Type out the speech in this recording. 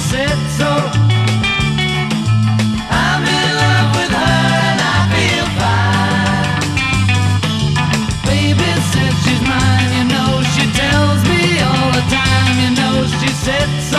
said so. I'm in love with her and I feel fine. Baby said she's mine, you know she tells me all the time, you know she said so.